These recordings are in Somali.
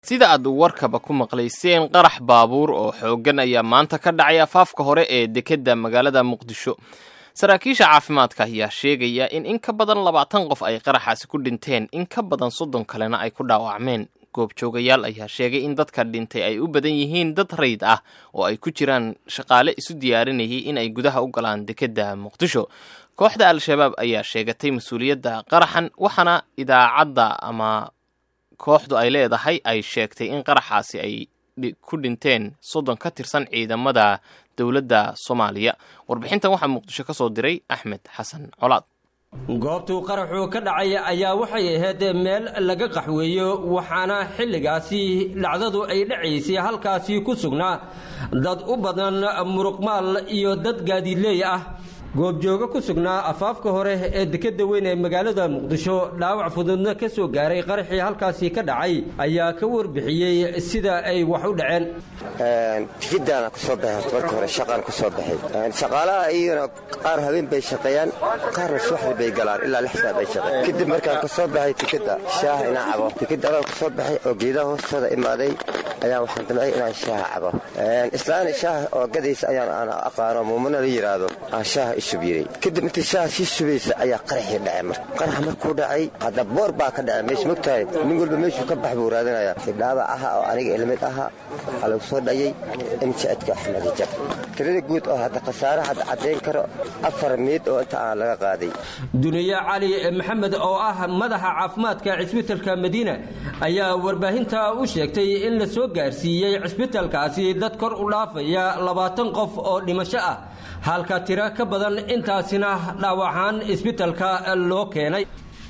sida aad warkaba ku maqlayseen qarax baabuur oo xoogan ayaa maanta ka dhacay afaafka hore ee dekedda magaalada Muqdisho. Saraakiisha caafimaadka ayaa sheegaya in ka badan 20 qof ay qaraxaasi ku dhinteen, in ka badan 30 kalena ay ku dhaawacmeen. Goobjoogayaal ayaa sheegay in dadka dhintay ay u badan yihiin dad rayd ah oo ay ku jiraan shaqaale isu diyaarinayay in ay gudaha u galaan dekedda Muqdisho. Kooxda Al-Shabaab ayaa sheegatay mas'uuliyadda qaraxan, waxaana idaacadda ama kooxdu ay leedahay ay sheegtay in qaraxaasi ay ku dhinteen 30 ka tirsan ciidamada dawladda Soomaaliya. Warbixintan waxaa Muqdisho ka soo diray Axmed Xasan Colaad. goobtu qaraxu ka dhacay ayaa waxay ahayd meel laga qaxweeyo, waxaana xilligaasi dhacdadu ay dhacaysay halkaasi ku sugnaa dad u badan muruqmaal iyo dad gaadiidley ah. goobjooga ku sugnaa afaafka hore ee dekedda weyn ee magaalada Muqdisho dhaawac fududna ka soo gaaray qaraxii halkaasi ka dhacay ayaa ka warbixiyay sida ay wax u dhaceen. Dekedda ku soo baxay markii hore shaqaan ku soo baxay. Shaqaalaha iyana qaar habeen bay shaqeeyaan, qaarna subax bay galaan ilaa 6 saac bay shaqeeyaan. Kadib markaan ku soo baxay dekedda shaah inaan cabo. Dekedda ku soo baxay oo geedaha hoostooda imaaday ayaa waxaan damcay inaan shaah cabo. Islaana shaah oo gadaysa ayaan aqaano muumana la yiraahdo shaah isubiyay. Kadib intii shaah si subaysa ayaa qaraxii dhacay. Qarax markuu dhacay hada boor baa ka dhacay meesha mugtahay nin walba meeshu ka baxbuu raadinaya. Dhaawac ah oo aniga ilmid aha hal soo dhayay inta Axmed Jab. Tirada guud oo hada khasaare hada cadeyn karo 4 meed oo inta aan laga qaaday. Duniya Cali Maxamed oo ah madaxa caafimaadka cisbitaalka Madiina ayaa warbaahinta u sheegtay in la soo gaarsiiyay cisbitaalkaasi dad kor u dhaafaya 20 qof oo dhimasho ah, halka tiro ka badan intaasina dhaawacaan isbitaalka loo keenay.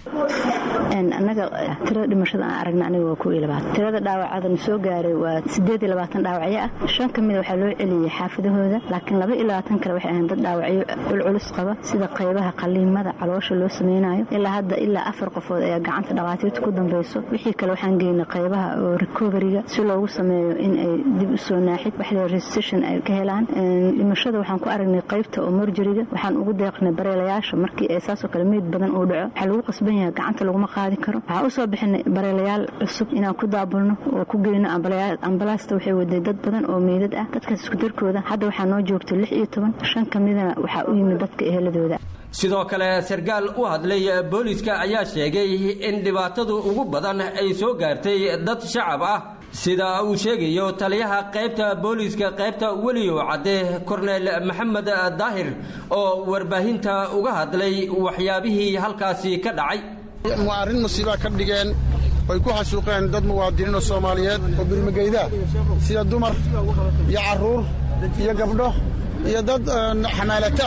anaga tirada dhimashada aan aragnay aniga waa 22. tirada dhaawacada soo gaaray waa 28 dhaawacyo ah. 5 kamid waxa loo celiyay xaafadahooda, laakiin 22 kale waxay ahayn dad dhaawacyo culculus qaba sida qaybaha qaliimada caloosha loo sameeyo. ilaa hadda 4 qofood ayaa gacanta dhaqaatiirta ku dambayso. wixii kale waxaan geynay qaybaha recovery-ga si loogu sameeyo in ay dib u soo naaxid waxda resuscitation ay ka helaan. dhimashada waxaan ku aragnay qaybta emergency-ga, waxaan ugu deeqnay bareelayaasha markii ay saasoo kale meed badan u dhaco waxa lagu qasban gacanta lagu ma qaadi karo. waxaan u soo bixinay bareelayaal cusub inaan ku daabulno oo ku geyno ambalaasta. waxay waday dad badan oo meedad ah, dadkaas isku darkooda hadda waxaa noo joogto 16, 5 kamidana waxaa u yimid dadka eheladooda. sidoo kale sarkaal u hadlay booliska ayaa sheegay in dhibaatadu ugu badan ay soo gaartay dad shacab ah, sida uu sheegayo taliyaha qaybta booliska qaybta weliyo cadde Cornel Maxamed Daahir oo warbaahinta uga hadlay waxyaabihii halkaasi ka dhacay. arrin musiiba ka dhigeen way ku xasuuqeen dad muwaadiniin oo Soomaaliyeed oo birmageyda sida dumar iyo caruur iyo gabdho iyo dad xamaalata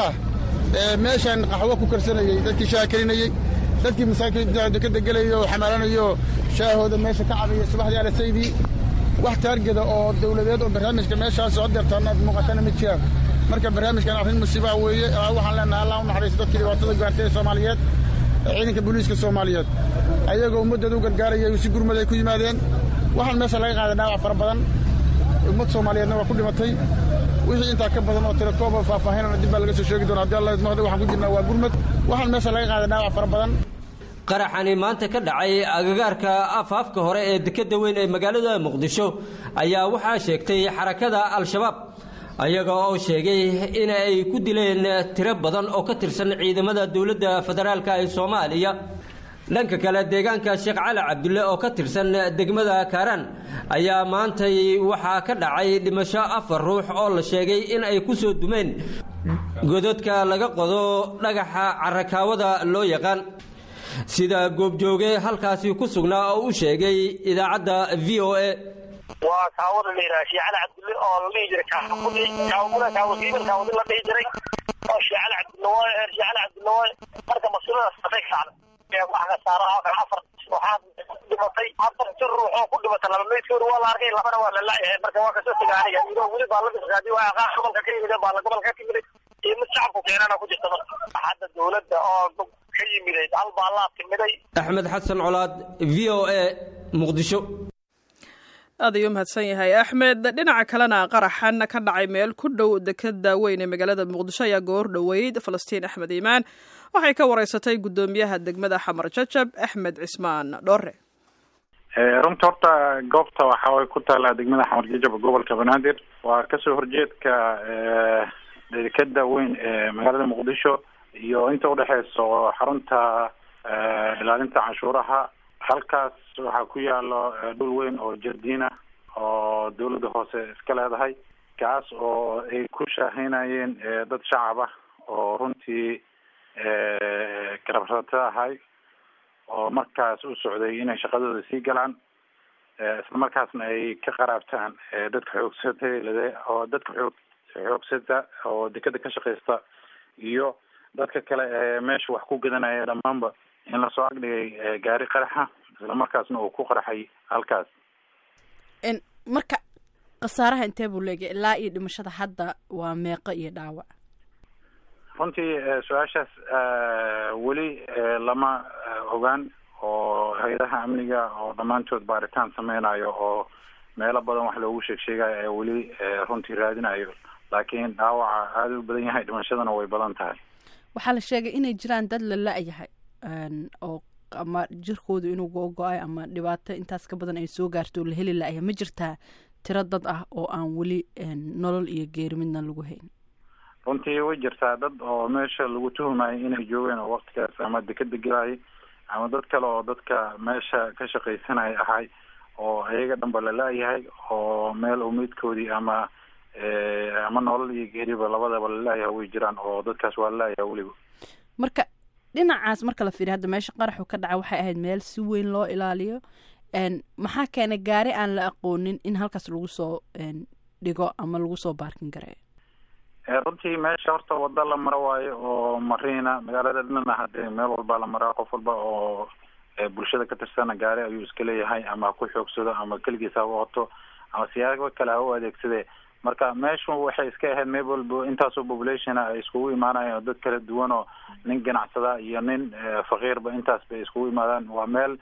meeshan qaxwo ku karsanayay, dadkii shaakirinayay, dadkii masaakiinta ka degalayo xamaalanayo shaahooda meesha ka cabaya subaxdii ala saydii wax taargada oo dawladeed oo barnaamijka meeshaas soo dirtaan muuqatana ma jiraan. marka barnaamijkan arrin musiiba weeye. waxaan leenahay Allah u naxariisto dadkii dhibaatada gaartay Soomaaliyeed, ciidanka booliiska Soomaaliyeed ayagoo ummadooda u gargaarayay si gurmad ay ku yimaadeen. waxaan meesha laga qaaday dhaawac fara badan, ummad Soomaaliyeedna waa ku dhimatay. wixii inta ka badan oo tirakoob faahfaahinana dib laga soo sheegi doonaa. hadii Allah idmo waxaan ku jirnaa waa gurmad. waxaan meesha laga qaaday dhaawac fara badan. qaraxani maanta ka dhacay agagaarka afaafka hore ee dekedda weyn ee magaalada Muqdisho ayaa waxaa sheegtay xarakada Al-Shabaab, ayaga oo sheegay in ay ku dileen tiro badan oo ka tirsan ciidamada dawladda federaalka ee Soomaaliya. dhanka kale deegaanka Sheekh Cali Cabdulle oo ka tirsan degmada Kaaraan ayaa maanta waxaa ka dhacay dhimasho 4 ruux oo la sheegay in ay ku soo dumeen godadka laga qodo dhagaxa carakaawada loo yaqaan, sida goobjooge halkaasi ku sugnaa oo u sheegay idaacadda VOA. waa kaawada leeyahay Sheekh Cali Cabdulle oo la leeyahay kaawada la leeyahay oo Sheekh Cali Cabdulle marka masuulada saxay saacad waxa saaraha 4 waxaan dhimatay 4 ruux oo ku dhimatay laba meedkood waa la arkay labana waa la laayahay. marka waa ka soo tagaanaya iyadoo wali baa la dhigay waa qaar gobolka ka yimid baa la gobolka ka yimid iyo shacabku keenana ku jirta hadda dawladda oo ka yimid hal baa la timiday. Axmed Xasan Colaad, VOA, Muqdisho. aad ayuu mahadsan yahay Axmed. dhinaca kalena qaraxan ka dhacay meel ku dhow dekedda weyn ee magaalada Muqdisho ayaa goor dhaweyd Falastiin Axmed Iimaan waxay ka wareysatay gudoomiyaha degmada Xamar Jajab Axmed Cismaan Dhoore. runta horta goobta waxa way ku taalaa degmada xamar jajab gobolka banaadir waa kasoo horjeedka dekeda weyn ee magaalada muqdisho iyo inta udhexeyso xarunta ilaalinta canshuuraha. halkaas waxaa ku yaalo dhul weyn oo jardiina oo dawladda hoose iska leedahay, kaas oo ay ku shaahaynayeen dad shacab ah oo runtii garabsata ahay oo markaas u socday inay shaqadooda sii galaan, isla markaasna ay ka qaraabtaan dadka xoogsata oo dekeda ka shaqeysta iyo dadka kale ee meesha wax ku gadanaya dhammaanba in lasoo agdhigay gaari qaraxa, isla markaasna uu ku qaraxay halkaas. marka khasaaraha intee buu leegay ilaa iyo dhimashada hadda waa meeqo iyo dhaawac? runtii su-aashaas weli lama ogaan, oo hay-adaha amniga oo dhammaantood baaritaan sameynayo oo meelo badan wax loogu sheegsheegayo ee weli runtii raadinayo, laakiin dhaawaca aada u badan yahay, dhimashadana way badan tahay. waxaa la sheegay inay jiraan dad la la-yahay oo ama jirkoodu inuu go-go-ay ama dhibaato intaas ka badan ay soo gaarto oo la heli la-yahay. ma jirtaa tiro dad ah oo aan weli nolol iyo geeri midna lagu hayn? runtii way jirtaa dad oo meesha lagu tuhumayo inay joogeen oo waktigaas ama dekeda gelayay, ama dad kale oo dadka meesha ka shaqaysanaya ahay oo ayaga dhanba la la-yahay, oo meel umeydkoodii ama nolol iyo geeriba labadaba la la-yahay way jiraan, oo dadkaas waa la la-yahay weliba. marka dhinacaas marka la fiiriyo hadda meesha qaraxu ka dhaca waxay ahayd meel si weyn loo ilaaliyo, maxaa keenay gaari aan la aqoonin in halkaas lagu soo dhigo ama lagu soo baarkin gareeyo? runtii meesha horta wada la maro waayo oo mariina magaalada dhanna hadee meel walba la maraa, qof walba oo bulshada ka tirsana gaari ayuu iska leeyahay, ama ku xoogsado ama keligiis ha wato ama siyaabo kale ha u adeegsade. marka meeshu waxay iska ahayd meel walba intaasoo population ay iskugu imaanayeen oo dad kala duwan oo nin ganacsada iyo nin faqiirba intaas bay iskugu imaadaan. waa meel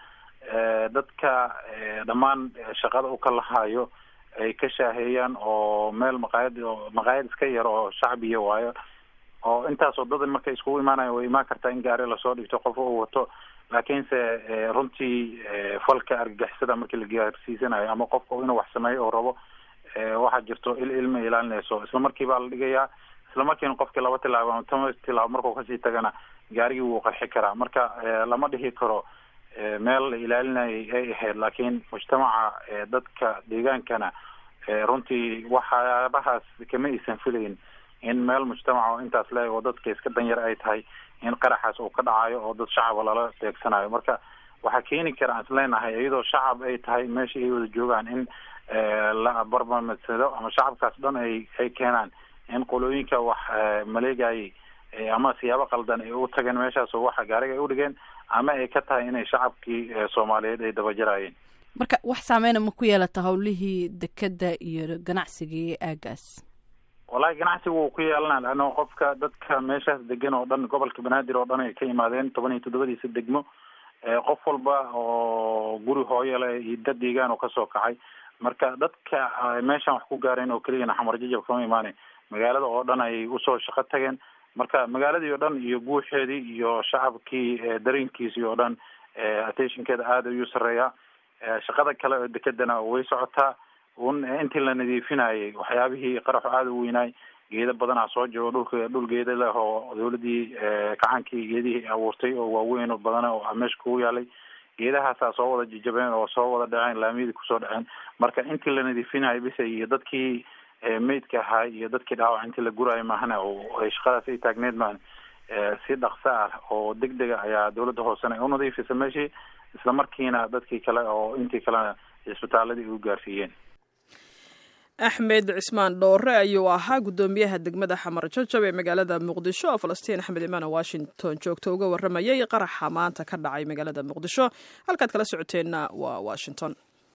dadka dhammaan shaqada u kala hayo ay ka shaaheeyaan, oo meel maqaayad iska yar oo shacbiya waayo, oo intaasoo dad markay iskugu imaanayo way imaan kartaa in gaari lasoo dhigto qof uu wato, laakiinse runtii falka argagixisada markii la gaarsiisanayo ama qofka inuu wax sameeyo oo rabo waxaa jirto ilma ilaalinayso, isla markii baa la dhigayaa, isla markiina qofkii 2 tilaabo ama 10 tilaabo markuu kasii tagana gaarigii wuu qarxi karaa. marka lama dhihi karo meel la ilaalinayay ay ahayd, laakiin mujtamaca dadka deegaankana runtii waxyaabahaas kama aysan filayn in meel mujtamaca oo intaas le oo dadka iska danyar ay tahay in qaraxaas uu ka dhacayo oo dad shacaba lala beegsanayo. marka waxaa keeni kara aan islenahay iyadoo shacab ay tahay meesha ay wada joogaan in la barbarmadsado ama shacabkaas dhan ay keenaan in qolooyinka wax maleegayay ama siyaabo qaldan ay u tageen meeshaas oo waxa gaariga ay u dhigeen, ama ay ka tahay inay shacabkii Soomaaliyeed ay dabajaraayeen. marka wax saameyn ma ku yeelata hawlihii dekeda iyo ganacsigii aagaas? wallahi ganacsigu wuu ku yeelanaa, laanna qofka dadka meeshaas degan oo dhan gobolka banaadir oo dhan ay ka yimaadeen 17 degmo, qof walba oo guri hooyo leh iyo dad deegaan oo kasoo kacay. marka dadka meeshan wax ku gaareen oo keliyana xamar jajab kama imaanay, magaalada oo dhan ay usoo shaqo tageen. marka magaaladii oo dhan iyo guuxeedii iyo shacabkii dareenkiisii oo dhan attentionkeeda aada ayuu sareeyaa. shaqada kale oo dekedana way socotaa, intii la nadiifinayay waxyaabihii qaraxu aada u weynaay, geedo badanaa soo joogo dhul geeda leh oo dawladii kacaankii geedihii abuurtay oo waaweyn oo badan oo meesha kugu yaalay, geedahaasaa soo wada jijabeen oo soo wada dhaceen, laamiyadii kusoo dhaceen. marka intii la nadiifinayay bisa iyo dadkii meydka ahaa iyo dadkii dhaawac intii la guraayo maahana oo shaqadaas ay taagneed maan si dhaqso ah oo degdega ayaa dawladda hoosena u nadiifisa meeshii, isla markiina dadkii kale oo intii kalena isbitaaladii u gaarsiiyeen. axmed cismaan dhoore ayuu ahaa guddoomiyaha degmada xamar jajab ee magaalada muqdisho oo falastiin axmed imaan washington joogto uga waramayay qaraxa maanta ka dhacay magaalada muqdisho. halkaad kala socoteenna waa washington.